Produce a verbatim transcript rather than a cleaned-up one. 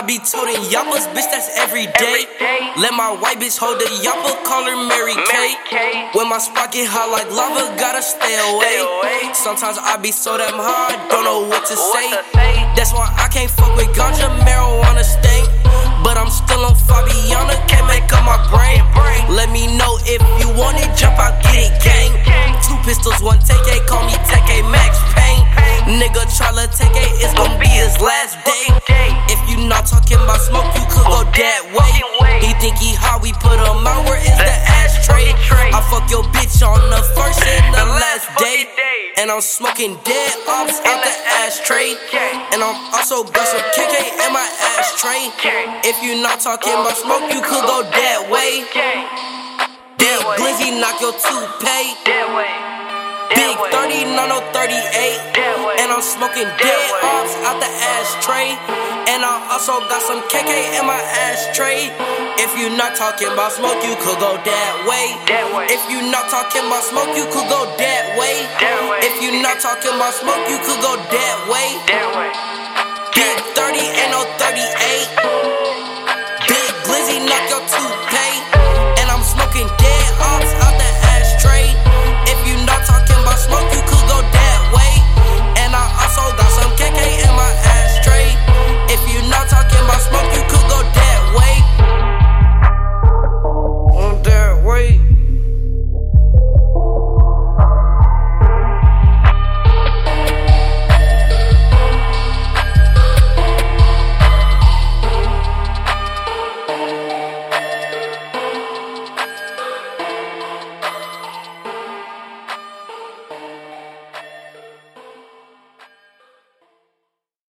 be toting yappas, bitch, that's every day. Let my white bitch hold the yappa, call her Mary Kay. When my spot get hot like lava, gotta stay away. Sometimes I be so damn hard, don't know what to say. That's why I can't fuck with ganja, marijuana stink. But I'm still on Fabiana, can't make up my brain. Let me know if you want it, jump out, get it, gang. Two pistols, one take A, call me Take A Max Payne. Nigga tryna take A, it's gon' be his last day. If you not talking about smoke, you could go that way. He think he hot, we put him out, where is the ashtray? I fuck your bitch on the first and the last day. And I'm smoking dead ops out the ashtray. And I'm also got some K K in my ashtray. If you not talking about smoke, you could go that way. Big Glizzy knock your toupee. Big thirty, nano thirty-eight. And I'm smoking dead ops out the ashtray. And I also got some K K in my ashtray. If you not talking about smoke, you could go that way. If you not talking about smoke, you could go that way. If you not talking about smoke, you could go that way. Big thirty, ain't no